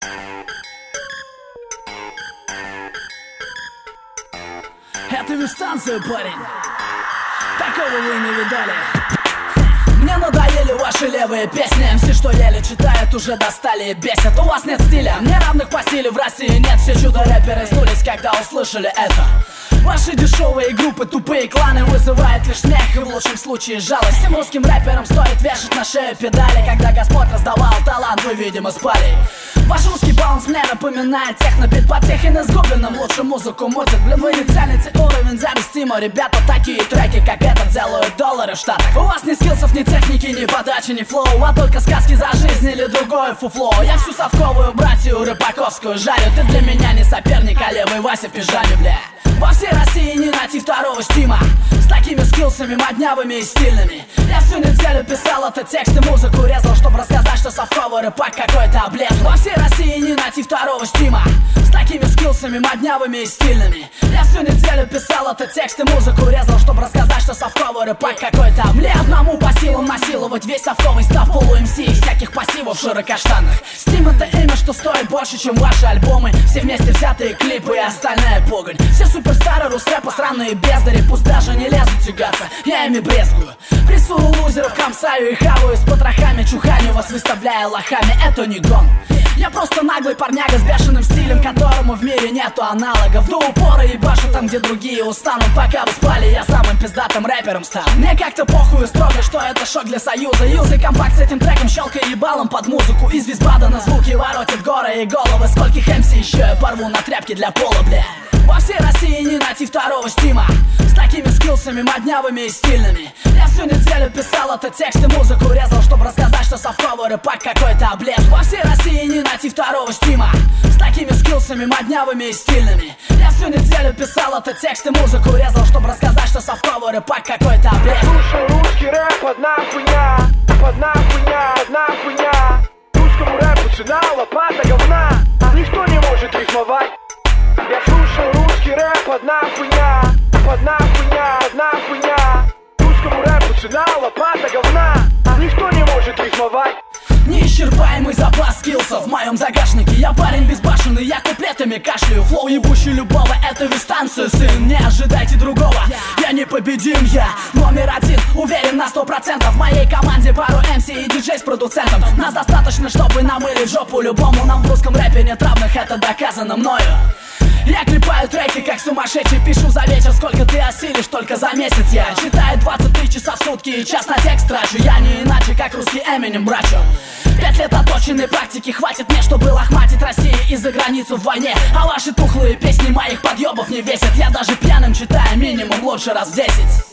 Это ведь станция, парень. Такого вы не видали. Мне надоели ваши левые песни. МС, что еле читают, уже достали и бесят. У вас нет стиля, мне равных по стилю в России нет. Все чудо-рэперы сдулись, когда услышали это. Ваши дешевые группы, тупые кланы вызывают лишь смех и в лучшем случае жалость. Всем русским рэперам стоит вешать на шею педали. Когда Господь раздавал талант, вы, видимо, спали. Ваш русский баланс мне напоминает техно-бит Потехин и с Губиным, лучше музыку мутит. Блин, вы не цените уровень заместимо. Ребята, такие треки, как этот, делают доллары в Штатах. У вас ни скиллсов, ни техники, ни подачи, ни флоу, а только сказки за жизнь или другое фуфло. Я всю совковую братью рыбаковскую жарю. Ты для меня не соперник, а левый Вася в пижаме, бля. Во всей России не найти второго стима с такими скиллсами моднявыми и стильными. Я всю неделю писал этот текст и музыку резал, чтобы рассказать, что совковый рэпак какой-то облез. Во всей России не найти второго стима с такими скиллсами моднявыми и стильными. Я всю неделю писал этот текст и музыку резал, чтобы рассказать, что совковый рэпак какой-то облез. Одному по силам насиловать весь совковый став полу-МС и всяких пассивов в широкоштанах. Стим — это имя, что стоит больше, чем ваши альбомы. Все вместе взятые клипы и остальная погонь. Все суперстары русрэпа, сраные бездари, пусть даже не лезут тягаться, я ими брезгую. Прессую лузеров, камсаю и хаваю с потрохами, чуханю вас, выставляя лохами. Это не гон. Я просто наглый парняга с бешеным стилем, которому в мире нету аналогов. До упора ебашу там, где другие устанут. Пока вы спали, я самым пиздатым рэпером стал. Мне как-то похуй строго, что это шок для союза. Юзай компакт с этим треком, щелкай ебалом под музыку. Из Висбада на звуки воротит горы и головы. Скольких МС еще я порву на тряпки для пола, бля. Во всей России не найти второго стима с такими скиллсами моднявыми и стильными. Я всю неделю писал этот текст и музыку резал, чтобы рассказать, что совковый рэпак какой-то облез. Во всей России не найти второго стима с такими скиллсами моднявыми и стильными. Я всю неделю писал этот текст и музыку резал, чтобы рассказать, что совковый рэпак какой-то облез. Слушай, русский рэп, одна хуйня, одна хуйня, одна хуйня. Русскому рэпу цена лопата говна, никто не может рифмовать. Я слушаю русский рэп, одна хуйня, одна хуйня, одна хуйня. Русскому рэпу цена лопата говна, никто не может рифмовать. Неисчерпаемый запас скиллсов в моем загашнике. Я парень безбашенный, я куплетами кашляю. Флоу ебущий любого, это ведь станция, сын. Не ожидайте другого, я непобедим, я номер один, уверен на 100%. В моей команде пару МС и диджей с продуцентом. Нас достаточно, чтобы намылить жопу любому. Нам в русском рэпе нет равных, это доказано мною. Я клепаю треки как сумасшедший, пишу за вечер, сколько ты осилишь, только за месяц. Я читаю 23 часа в сутки и час на текст трачу. Я не иначе, как русский Эминем, брачу. 5 лет оточенной практики хватит мне, чтобы лохматить Россию и за границу в войне. А ваши тухлые песни моих подъебов не весят. Я даже пьяным читаю минимум лучше раз в 10.